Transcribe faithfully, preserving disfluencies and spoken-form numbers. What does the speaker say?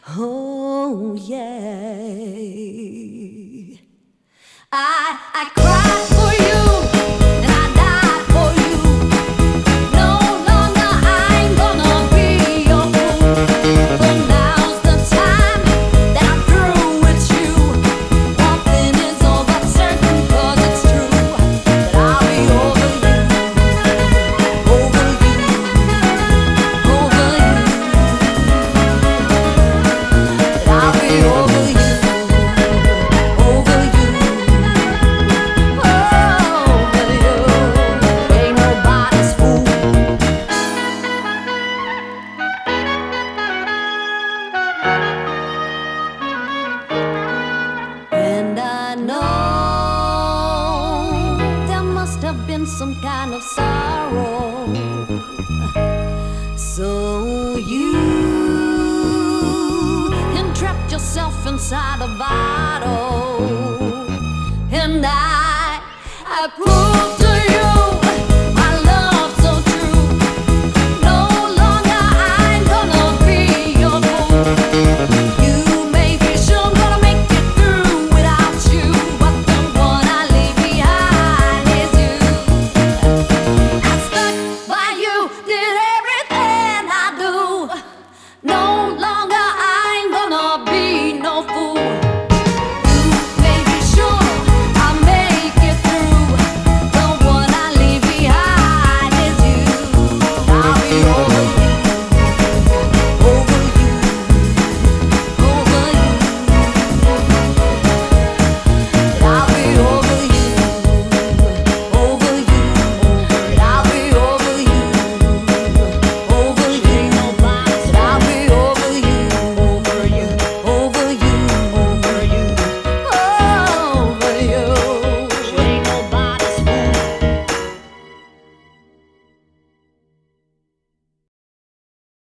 Oh yeah. I I cried for you and I died for you. No longer I ain't gonna be your fool. But now's the time that I'm through with you. One thing is all but certain, 'cause it's true that I'll be over you, over you, over you. That I'll be over you, over you. And I know there must have been some kind of sorrow. So you entrapped yourself inside a bottle, and I, I proved